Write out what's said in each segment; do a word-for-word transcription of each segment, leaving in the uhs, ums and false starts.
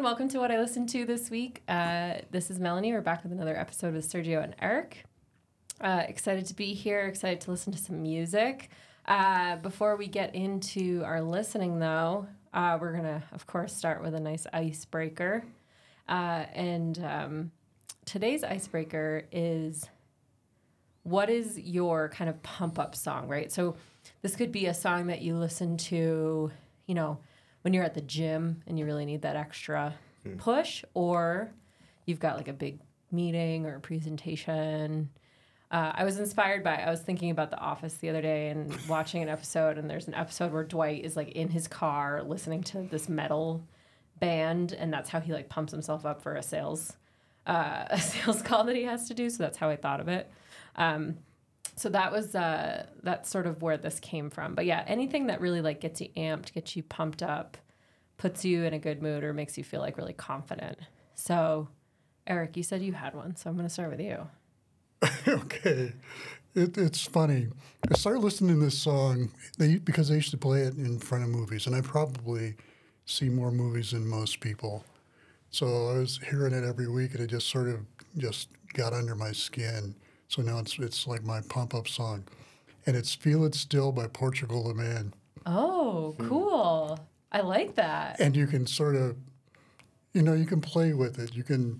Welcome to What I Listened to This Week. Uh, this is Melanie. We're back with another episode with Sergio and Eric. Uh, excited to be here. Excited to listen to some music. Uh, before we get into our listening, though, uh, we're going to, of course, start with a nice icebreaker. Uh, and um, today's icebreaker is, what is your kind of pump-up song, right? So this could be a song that you listen to, you know, when you're at the gym and you really need that extra hmm. push, or you've got like a big meeting or a presentation. Uh, I was inspired by, I was thinking about The Office the other day and watching an episode, and there's an episode where Dwight is like in his car listening to this metal band, and that's how he like pumps himself up for a sales, uh, a sales call that he has to do. So that's how I thought of it. Um, so that was, uh, that's sort of where this came from. But yeah, anything that really like gets you amped, gets you pumped up, puts you in a good mood, or makes you feel like really confident. So Eric, you said you had one, so I'm going to start with you. Okay. It, it's funny. I started listening to this song they, because they used to play it in front of movies, and I probably see more movies than most people. So I was hearing it every week, and it just sort of just got under my skin. So now it's it's like my pump-up song. And it's Feel It Still by Portugal the Man. Oh, cool. I like that. And you can sort of, you know, you can play with it. You can...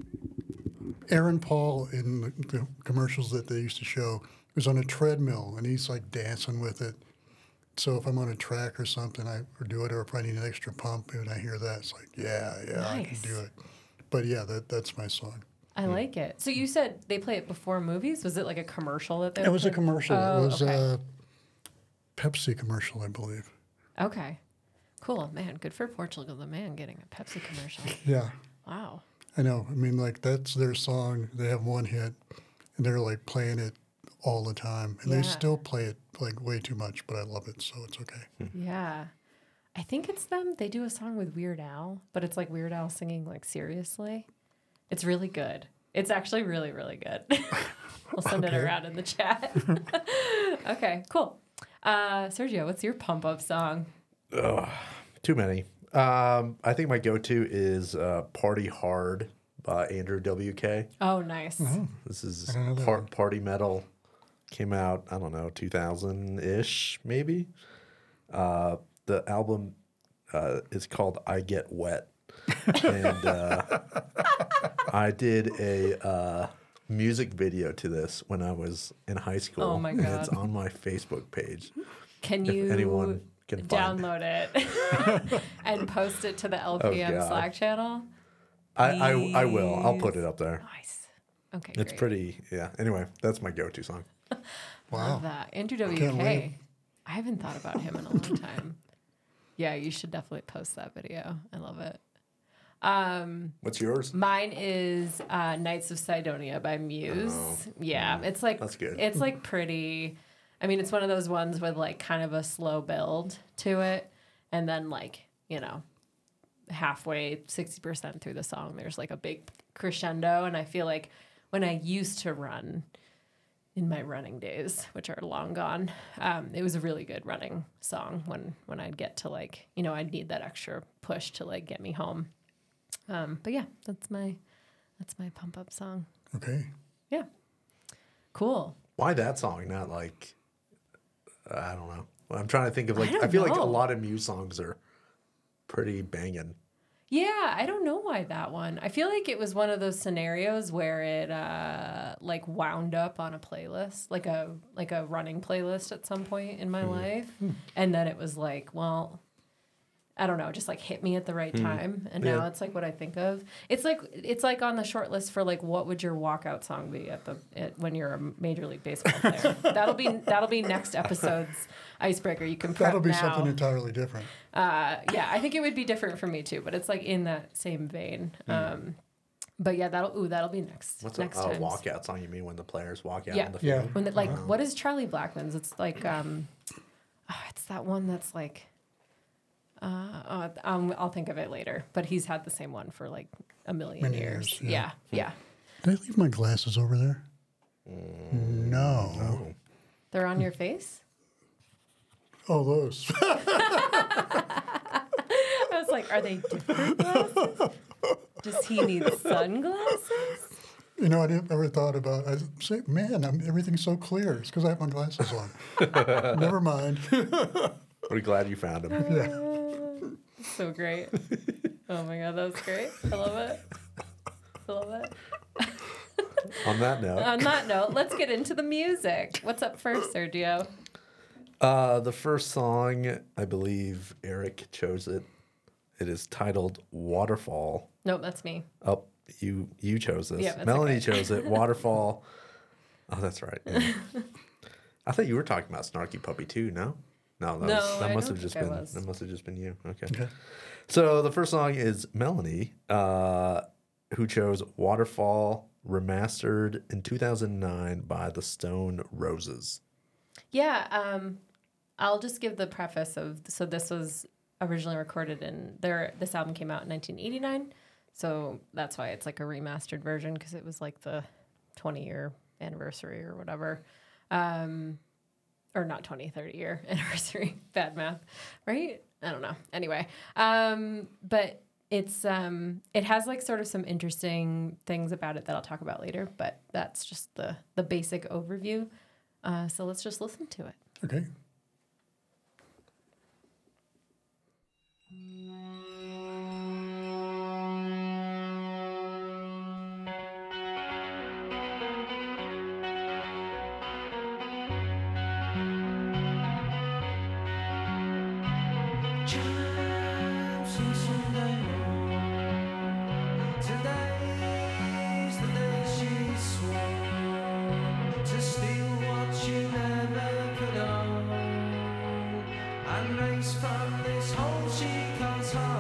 Aaron Paul in the, the commercials that they used to show was on a treadmill, and he's like dancing with it. So if I'm on a track or something, I or do it, or if I need an extra pump, and I hear that, it's like, yeah, yeah, nice. I can do it. But yeah, that that's my song. I mm. like it. So you said they play it before movies? Was it like a commercial that they? It was playing? a commercial. Oh, it was okay. a Pepsi commercial, I believe. Okay, cool, man. Good for Portugal the Man getting a Pepsi commercial. Yeah. Wow. I know. I mean, like, that's their song. They have one hit, and they're, like, playing it all the time. And yeah. they still play it, like, way too much, but I love it, so it's okay. Yeah. I think it's them. They do a song with Weird Al, but it's, like, Weird Al singing, like, seriously. It's really good. It's actually really, really good. We'll send okay. it around in the chat. Okay, cool. Uh, Sergio, what's your pump-up song? Ugh, too many. Um, I think my go-to is uh, Party Hard by Andrew W K. Oh, nice. Mm-hmm. This is par- party metal. Came out, I don't know, two thousand-ish, maybe. Uh, the album uh, is called I Get Wet. And uh, I did a uh, music video to this when I was in high school. Oh, my God. And it's on my Facebook page. Can if you... anyone... download it and post it to the L P M oh, Slack channel? I, I I will. I'll put it up there. Nice. Okay, It's great. pretty, yeah. Anyway, that's my go-to song. Wow. Love that. Andrew W K. I haven't thought about him in a long time. Yeah, you should definitely post that video. I love it. Um, What's yours? Mine is uh, Knights of Sidonia by Muse. Oh, yeah, it's like that's good. It's like pretty... I mean, it's one of those ones with, like, kind of a slow build to it. And then, like, you know, halfway, sixty percent through the song, there's, like, a big crescendo. And I feel like when I used to run in my running days, which are long gone, um, it was a really good running song when, when I'd get to, like, you know, I'd need that extra push to, like, get me home. Um, but, yeah, that's my that's my pump-up song. Okay. Yeah. Cool. Why that song? Not, like... I don't know. I'm trying to think of like. I, I feel know. like a lot of Muse songs are pretty banging. Yeah, I don't know why that one. I feel like it was one of those scenarios where it uh, like wound up on a playlist, like a like a running playlist at some point in my mm. life, mm. and then it was like, well, I don't know, just like hit me at the right mm. time, and yeah. now it's like what I think of. It's like it's like on the short list for like what would your walkout song be at the at, when you're a Major League Baseball player. that'll be that'll be next episode's icebreaker. You can prep that'll be now. something entirely different. Uh, yeah, I think it would be different for me too, but it's like in that same vein. Mm. Um, but yeah, that'll ooh that'll be next. What's next a uh, walkout song? You mean when the players walk out yeah. on the field? Yeah. When the, like uh-huh. what is Charlie Blackmon's? It's like um, oh, it's that one that's like. Uh, uh, um, I'll think of it later. But he's had the same one for like a million Many years. years, Yeah, yeah. yeah. Did I leave my glasses over there? Mm, no. no. They're on your face? Oh, those. I was was like, are they different glasses? Does he need sunglasses? You know, I didn't ever thought about. I say, man, I'm, everything's so clear. It's because I have my glasses on. Never mind. We're glad you found him. Yeah. So great. Oh my god, that was great. I love it. I love it. On that note, On that note, let's get into the music. What's up first, Sergio? uh, the first song, I believe Eric chose it. It is titled Waterfall. Nope, that's me. Oh, you you chose this. Yeah, that's Melanie okay. chose it. Waterfall. Oh, that's right. Yeah. I thought you were talking about Snarky Puppy too. No, no, that, No, was, that I must don't have just think I been was. that must have just been you. Okay. Okay. So the first song is Melanie, uh, who chose Waterfall, remastered in two thousand nine by the Stone Roses. Yeah, um, I'll just give the preface of so this was originally recorded in their this album came out in nineteen eighty-nine, so that's why it's like a remastered version because it was like the twenty year anniversary or whatever, um, or not twenty, thirty year anniversary. Bad math, right? I don't know. Anyway, um, but it's um, it has like sort of some interesting things about it that I'll talk about later. But that's just the the basic overview. Uh, so let's just listen to it. Okay. Today's the day she swore to steal what you never could own and race from this hole she calls home.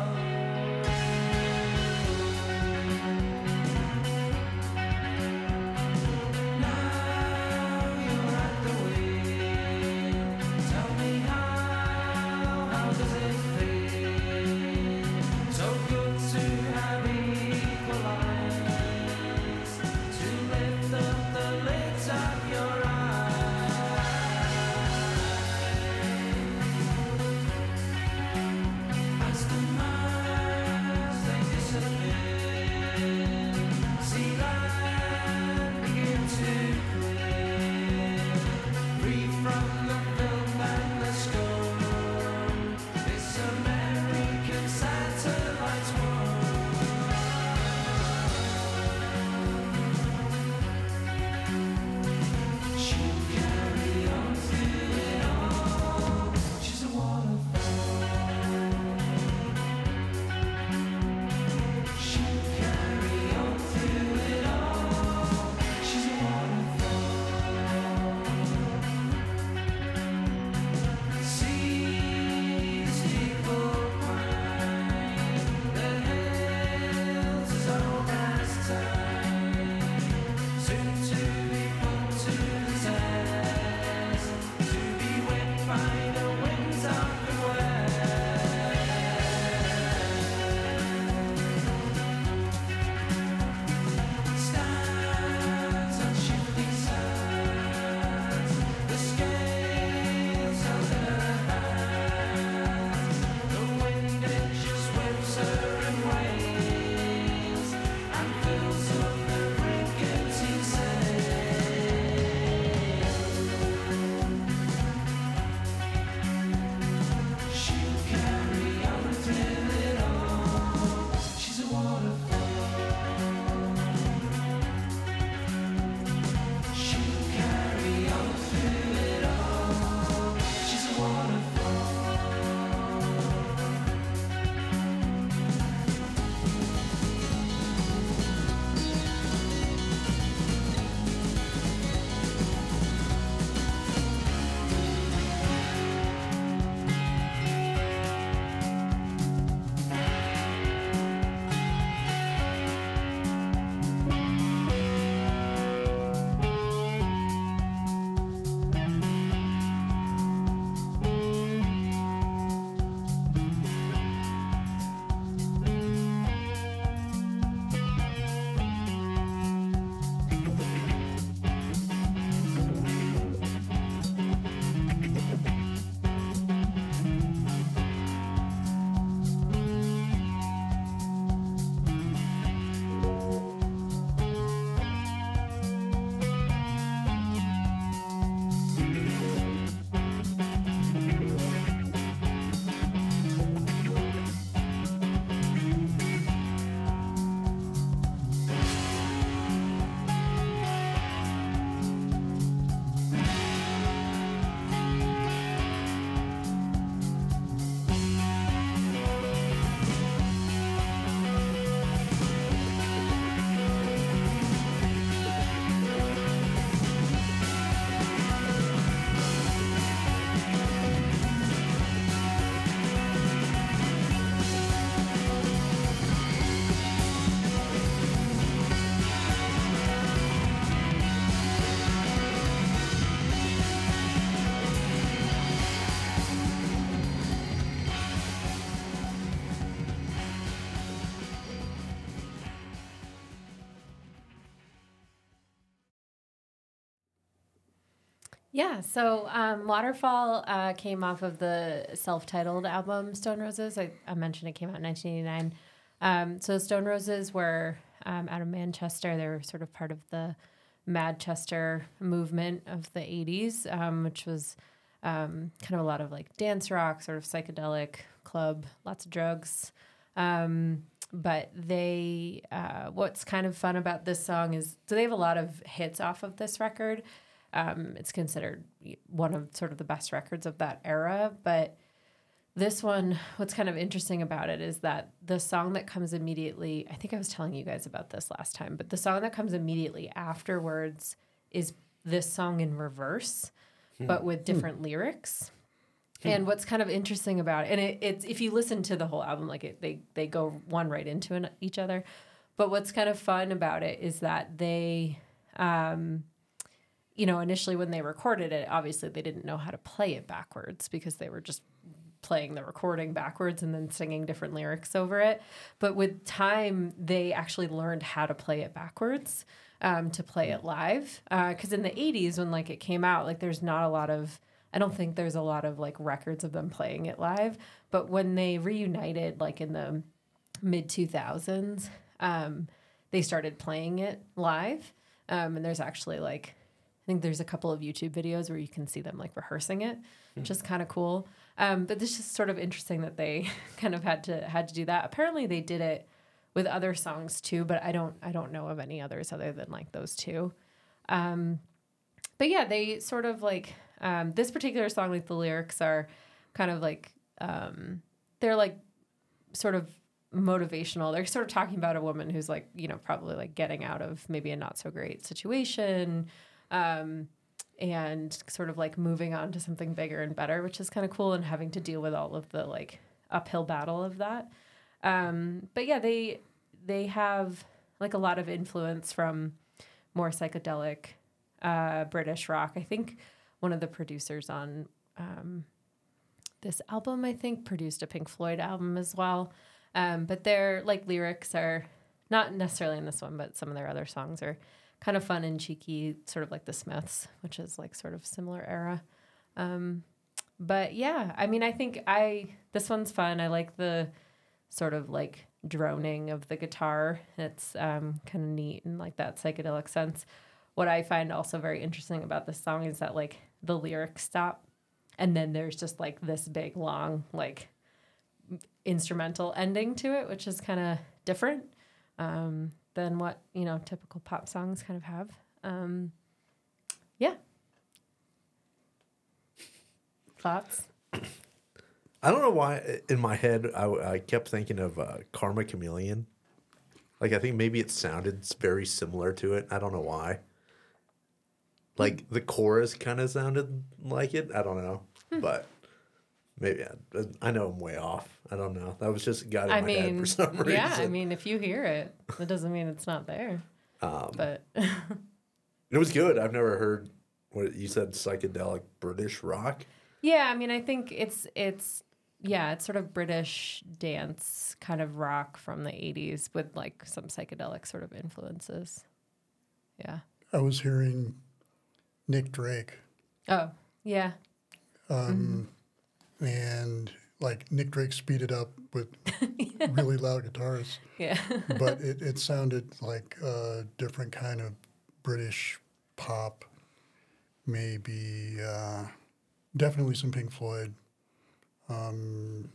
Yeah, so um, Waterfall uh, came off of the self-titled album Stone Roses. I, I mentioned it came out in nineteen eighty-nine. Um, so Stone Roses were um, out of Manchester. They were sort of part of the Manchester movement of the eighties, um, which was um, kind of a lot of like dance rock, sort of psychedelic club, lots of drugs. Um, but they, uh, what's kind of fun about this song is, so they have a lot of hits off of this record. Um, it's considered one of sort of the best records of that era. But this one, what's kind of interesting about it is that the song that comes immediately, I think I was telling you guys about this last time, but the song that comes immediately afterwards is this song in reverse, hmm. but with different hmm. lyrics. Hmm. And what's kind of interesting about it, and it, it's if you listen to the whole album, like it, they they go one right into an, each other. But what's kind of fun about it is that they. Um, You know, initially when they recorded it, obviously they didn't know how to play it backwards because they were just playing the recording backwards and then singing different lyrics over it. But with time, they actually learned how to play it backwards um, to play it live. Because uh, in the eighties, when like it came out, like there's not a lot of, I don't think there's a lot of like records of them playing it live. But when they reunited, like in the mid two thousands, um, they started playing it live. Um, and there's actually like, I think there's a couple of YouTube videos where you can see them like rehearsing it, which is kind of cool. Um, but this is sort of interesting that they kind of had to had to do that. Apparently they did it with other songs too, but I don't I don't know of any others other than like those two. Um, but yeah, they sort of like um, this particular song, like the lyrics are kind of like um, they're like sort of motivational. They're sort of talking about a woman who's like, you know, probably like getting out of maybe a not so great situation. Um, and sort of like moving on to something bigger and better, which is kind of cool, and having to deal with all of the like uphill battle of that. Um, but yeah, they they have like a lot of influence from more psychedelic uh, British rock. I think one of the producers on um, this album, I think, produced a Pink Floyd album as well. Um, but their like lyrics are not necessarily in this one, but some of their other songs are kind of fun and cheeky, sort of like the Smiths, which is like sort of similar era. Um, but yeah, I mean, I think I, this one's fun. I like the sort of like droning of the guitar. It's um, kind of neat and like that psychedelic sense. What I find also very interesting about this song is that like the lyrics stop and then there's just like this big long like instrumental ending to it, which is kind of different. Um, than what, you know, typical pop songs kind of have. Um, yeah. Thoughts? I don't know why in my head I, I kept thinking of uh, Karma Chameleon. Like, I think maybe it sounded very similar to it. I don't know why. Like, the chorus kind of sounded like it. I don't know. Hmm. But maybe I, I know I'm way off. I don't know. That was just got in I my mean, head for some reason. Yeah, I mean, if you hear it, that doesn't mean it's not there. Um, but it was good. I've never heard what you said, psychedelic British rock. Yeah, I mean, I think it's it's yeah, it's sort of British dance kind of rock from the eighties with like some psychedelic sort of influences. Yeah. I was hearing Nick Drake. Oh, yeah. Um, mm-hmm. And like Nick Drake speeded up with yeah. really loud guitars. Yeah. But it, it sounded like a different kind of British pop, maybe uh, definitely some Pink Floyd. Um,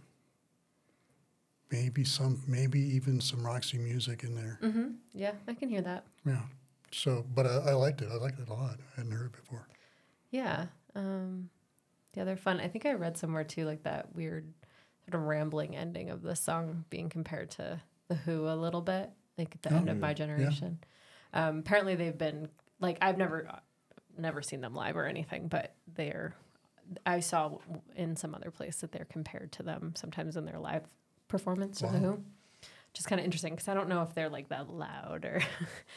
maybe some, maybe even some Roxy Music in there. Mm-hmm. Yeah, I can hear that. Yeah. So, but I, I liked it. I liked it a lot. I hadn't heard it before. Yeah. Um, yeah, they're fun. I think I read somewhere too, like that weird sort of rambling ending of the song being compared to The Who a little bit, like at the oh, end of My Generation. Yeah. Um, apparently they've been, like, I've never, never seen them live or anything, but they're, I saw in some other place that they're compared to them sometimes in their live performance wow. to The Who. Just kind of interesting because I don't know if they're like that loud or,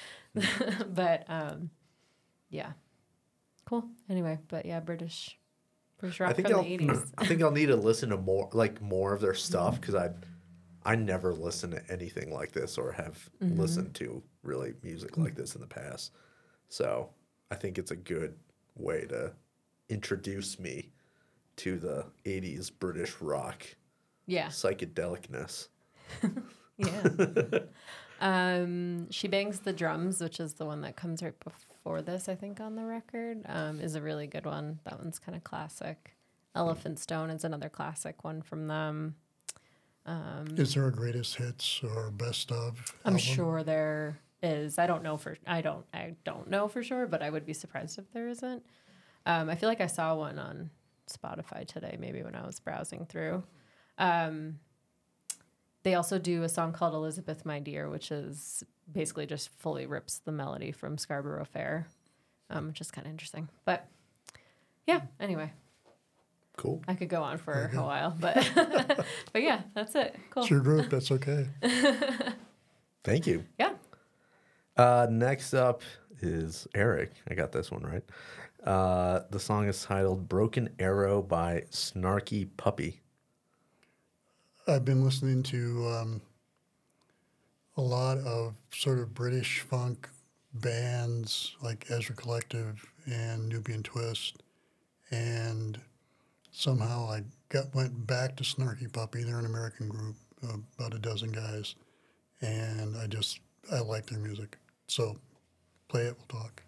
but um, yeah, cool. Anyway, but yeah, British, British rock I think from I'll, the eighties. I think I'll need to listen to more, like more of their stuff because I, I never listened to anything like this or have mm-hmm. listened to really music like this in the past. So I think it's a good way to introduced me to the eighties British rock Yeah. psychedelicness. Yeah. um, She Bangs the Drums, which is the one that comes right before this, I think, on the record, um, is a really good one. That one's kind of classic. Elephant Stone is another classic one from them. Um, Is there a greatest hits or best of? I'm album? sure there is. I don't know for I don't I don't know for sure, but I would be surprised if there isn't. Um, I feel like I saw one on Spotify today, maybe when I was browsing through. Um, they also do a song called Elizabeth, My Dear, which is basically just fully rips the melody from Scarborough Fair, um, which is kind of interesting. But yeah, anyway, Cool. I could go on for a while, but but yeah, that's it. Cool. It's your group. That's okay. Thank you. Yeah. Uh, next up is Eric. I got this one right. Uh, the song is titled Broken Arrow by Snarky Puppy. I've been listening to um, a lot of sort of British funk bands like Ezra Collective and Nubian Twist, and somehow I got went back to Snarky Puppy. They're an American group, uh, about a dozen guys, and I just I like their music. So play it, we'll talk.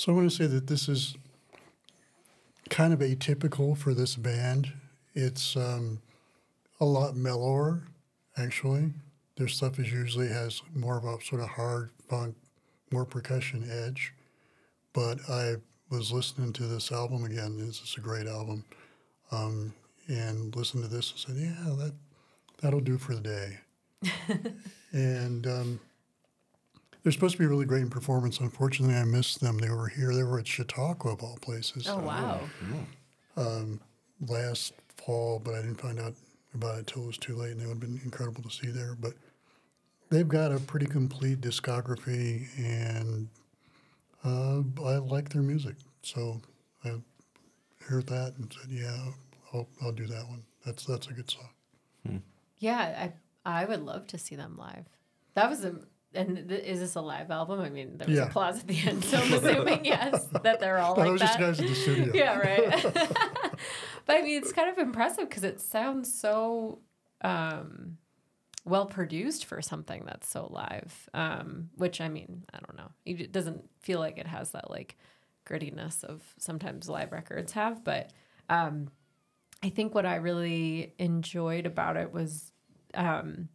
So I want to say that this is kind of atypical for this band. It's um, a lot mellower, actually. Their stuff is usually has more of a sort of hard funk, more percussion edge. But I was listening to this album again. This is a great album. Um, and listened to this and said, yeah, that, that'll do for the day. and um, they're supposed to be really great in performance. Unfortunately, I missed them. They were here. They were at Chautauqua, of all places. Oh, wow. Um, last fall, but I didn't find out about it till it was too late, and it would have been incredible to see there. But they've got a pretty complete discography, and uh, I like their music. So I heard that and said, yeah, I'll, I'll do that one. That's that's a good song. Yeah, I I would love to see them live. That was a and th- is this a live album? I mean, there was Yeah. applause at the end, so I'm assuming yes that they're all But like I was that. just guys in the studio. Yeah, right. But I mean, it's kind of impressive because it sounds so um, well produced for something that's so live. Um, which I mean, I don't know. It doesn't feel like it has that like grittiness of sometimes live records have. But um, I think what I really enjoyed about it was um,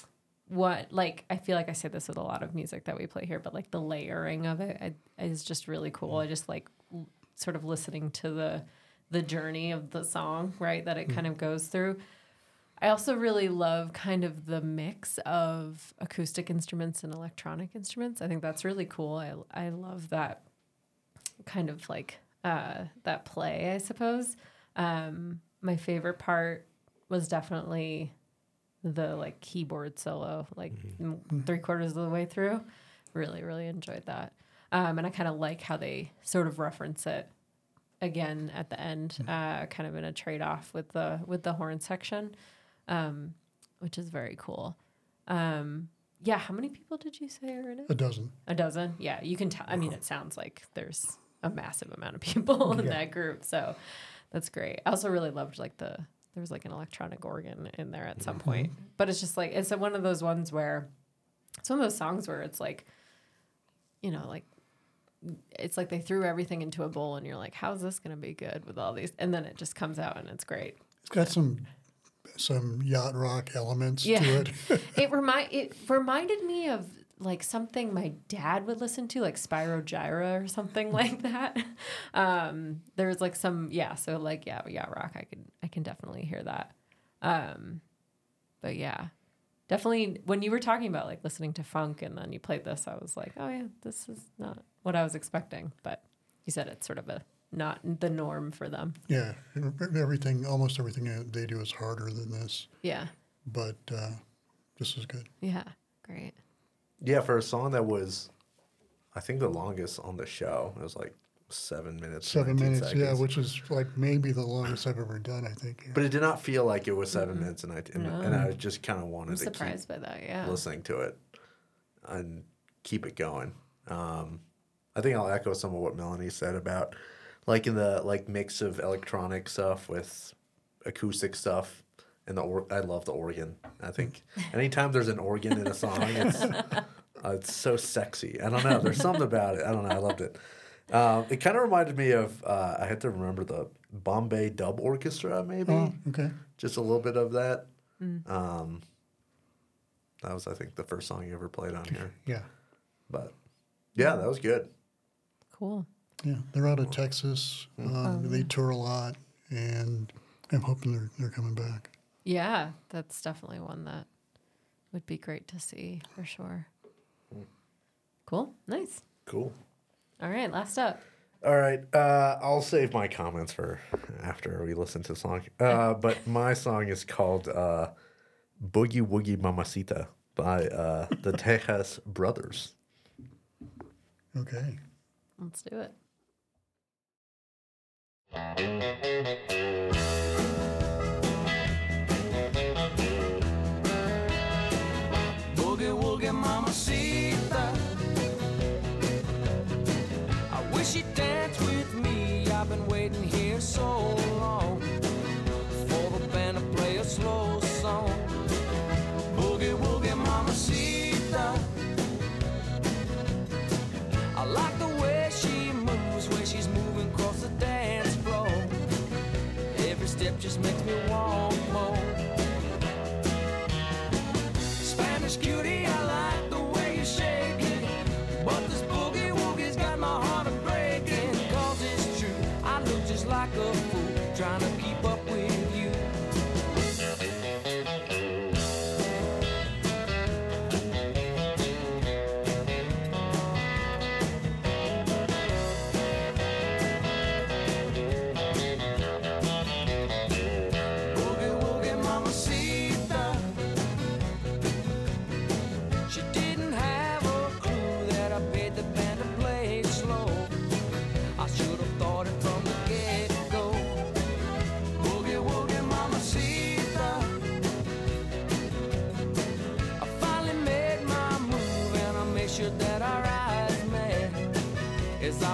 what like I feel like I say this with a lot of music that we play here, but like the layering of it I, is just really cool. I just like l- sort of listening to the the journey of the song, right, that it kind of goes through. I also really love kind of the mix of acoustic instruments and electronic instruments. I think that's really cool. I I love that kind of like uh, that play, I suppose. Um, my favorite part was definitely the like keyboard solo, like m three quarters of the way through. Really, really enjoyed that. Um, and I kind of like how they sort of reference it again at the end, uh, kind of in a trade off with the with the horn section, um, which is very cool. Um, yeah, how many people did you say are in it? A dozen. A dozen? Yeah, you can tell. I mean, it sounds like there's a massive amount of people in Yeah. that group, so that's great. I also really loved like the there was like an electronic organ in there at some point, but it's just like it's one of those ones where it's one of those songs where it's like, you know, like it's like they threw everything into a bowl, and you're like, how's this gonna be good with all these? And then it just comes out, and it's great. It's got some some yacht rock elements Yeah. to it. It remind it reminded me of like something my dad would listen to, like Spyro Gyra or something like that. Um, there was like some yeah, so like yeah, yacht rock. I could I can definitely hear that. Um, but yeah, definitely when you were talking about like listening to funk and then you played this, I was like, oh yeah, this is not what I was expecting. But you said it's sort of a not the norm for them. Yeah, everything, almost everything they do is harder than this, Yeah, but uh, this is good. yeah, great. Yeah, for a song that was, I think the longest on the show, it was like seven minutes. Seven nineteen minutes, yeah, seconds. which is like maybe the longest I've ever done, I think. Yeah. But it did not feel like it was 7 minutes and nineteen. No. And I just kind of wanted I'm to surprised by that. keep Yeah. listening to it and keep it going. Um, I think I'll echo some of what Melanie said about like in the like mix of electronic stuff with acoustic stuff. And the or- I love the organ. I think anytime there's an organ in a song, it's uh, it's so sexy. I don't know. There's something about it. I don't know. I loved it. Um, it kind of reminded me of uh, I had to remember the Bombay Dub Orchestra, maybe Oh, okay. just a little bit of that. Um, that was, I think, the first song you ever played on here. Yeah. But yeah, that was good. Cool. Yeah. They're out of Texas. Um, they tour a lot, and I'm hoping they're, they're coming back. Yeah, that's definitely one that would be great to see for sure. Cool. Nice. Cool. All right, last up. All right, uh, I'll save my comments for after we listen to the song. Uh, but my song is called uh, Boogie Woogie Mamacita by uh, the Tejas Brothers. Okay. Let's do it. Boogie woogie mamacita, I wish you'd dance with me. I've been waiting here so long for the band to play a slow song. Boogie woogie mamacita, I like the way she moves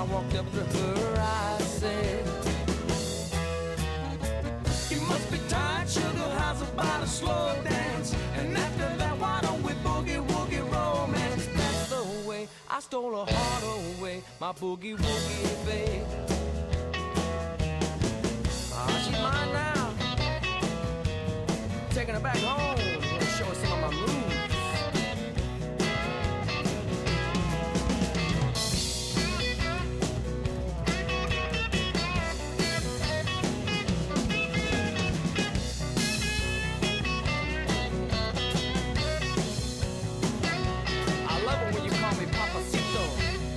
walked up to her, I said, you must be tired, sugar, how's about a slow dance? And after that, why don't we boogie woogie romance? That's the way I stole her heart away, my boogie woogie babe. Ah, she's mine now. Taking her back home, gonna show her some of my moves. I love it when you call me Papacito.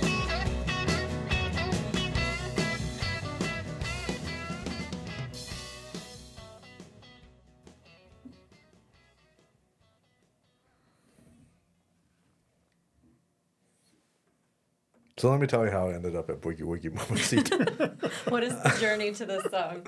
So let me tell you how I ended up at Boogie Woogie Mamacita. What is the journey to this song?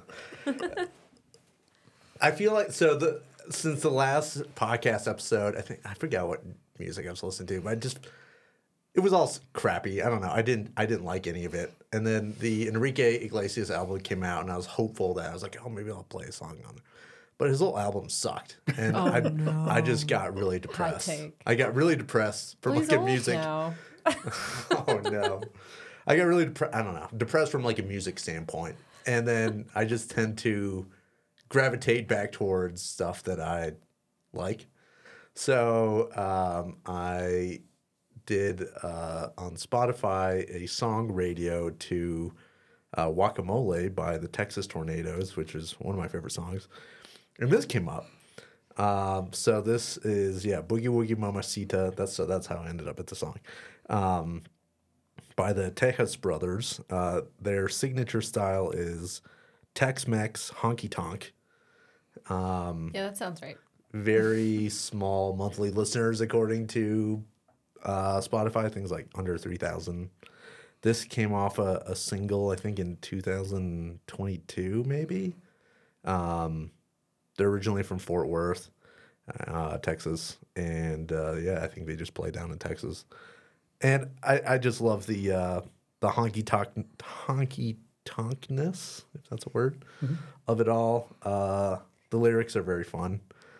I feel like so the since the last podcast episode, I think I forgot what music I was listening to, but I just it was all crappy. I don't know. I didn't I didn't like any of it. And then the Enrique Iglesias album came out, and I was hopeful that I was like, oh, maybe I'll play a song on it. But his whole album sucked, and Oh, I no. I just got really depressed. take. I got really depressed from Well, he's like a old music. now. Oh no, I got really depre- I don't know depressed from like a music standpoint, and then I just tend to gravitate back towards stuff that I like. So um, I did uh, on Spotify a song radio to uh, "Guacamole" by the Texas Tornadoes, which is one of my favorite songs, and this came up. Um, so this is yeah, Boogie Woogie Mamacita. That's so that's how I ended up at the song. Um, by the Tejas Brothers. Uh, their signature style is Tex-Mex honky tonk. Um, Yeah, that sounds right. very small monthly listeners according to uh, Spotify. Things like under three thousand. This came off a, a single, I think, in two thousand twenty-two, maybe. Um, they're originally from Fort Worth, uh, Texas, and uh, yeah, I think they just play down in Texas. And I, I just love the uh, the honky tonk honky tonkness, if that's a word, of it all. Uh, the lyrics are very fun,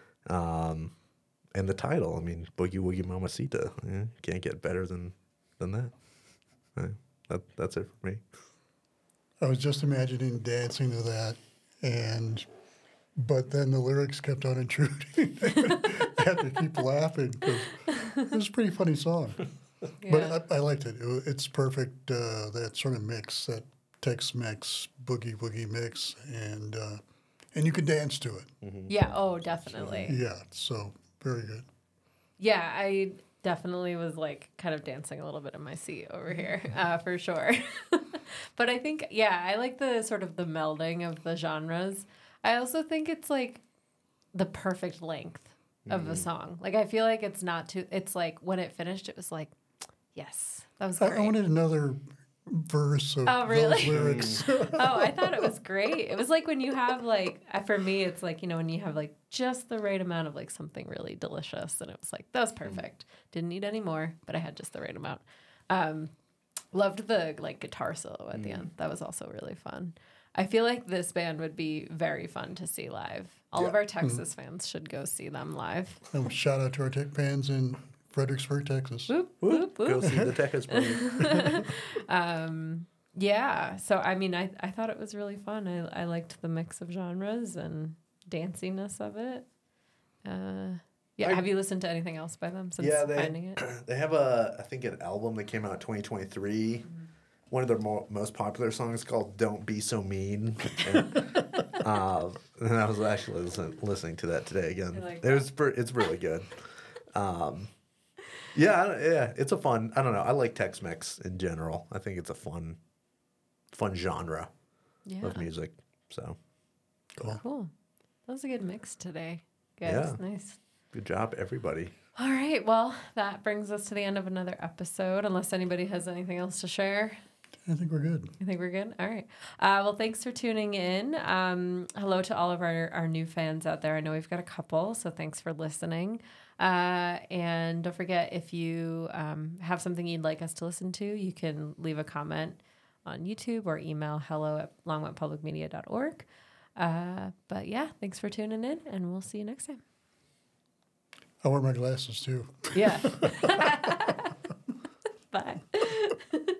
um, and the title. I mean, Boogie Woogie Mamacita. Yeah, can't get better than than that. Yeah, that that's it for me. I was just imagining dancing to that, and but then the lyrics kept on intruding. I had to keep laughing because it was a pretty funny song. Yeah. But I, I liked it. it. wa- It's perfect, uh, that sort of mix, that Tex-Mex, boogie-woogie mix, and uh, and you could dance to it. Yeah, oh, definitely. Yeah, so very good. Yeah, I definitely was like kind of dancing a little bit in my seat over here, uh, for sure. But I think, yeah, I like the sort of the melding of the genres. I also think it's like the perfect length of the song. Like, I feel like it's not too, it's like when it finished, it was like, yes, that was I, great. I wanted another verse of Oh, really? those lyrics. Oh, I thought it was great. It was like when you have like, uh, for me, it's like, you know, when you have like just the right amount of like something really delicious. And it was like, that was perfect. Didn't need any more, but I had just the right amount. Um, loved the like guitar solo at the end. That was also really fun. I feel like this band would be very fun to see live. All of Yeah. our Texas fans should go see them live. Um, shout out to our tech fans in Fredericksburg, Texas. Whoop, Whoop, whoop, go whoop. see the Texas Brothers. Um, yeah. So, I mean, I, I thought it was really fun. I, I liked the mix of genres and danciness of it. Uh, yeah. I- have you listened to anything else by them since Yeah, they finding it? they have a I think an album that came out in twenty twenty-three. One of their mo- most popular songs called "Don't Be So Mean," and, uh, and I was actually listen- listening to that today again. I like it was pre- it's really good. Um, yeah, I- yeah, it's a fun. I don't know. I like Tex-Mex in general. I think it's a fun, fun genre Yeah. of music. So Cool. Cool. That was a good mix today, guys. Yeah. Nice. good job, everybody. All right. Well, that brings us to the end of another episode. Unless anybody has anything else to share. I think we're good. I think we're good. All right. Uh, well, thanks for tuning in. Um, hello to all of our, our new fans out there. I know we've got a couple, so thanks for listening. Uh, and don't forget, if you um, have something you'd like us to listen to, you can leave a comment on YouTube or email hello at longmont public media dot org. Uh, but yeah, thanks for tuning in, and we'll see you next time. I wear my glasses too. Yeah. Bye.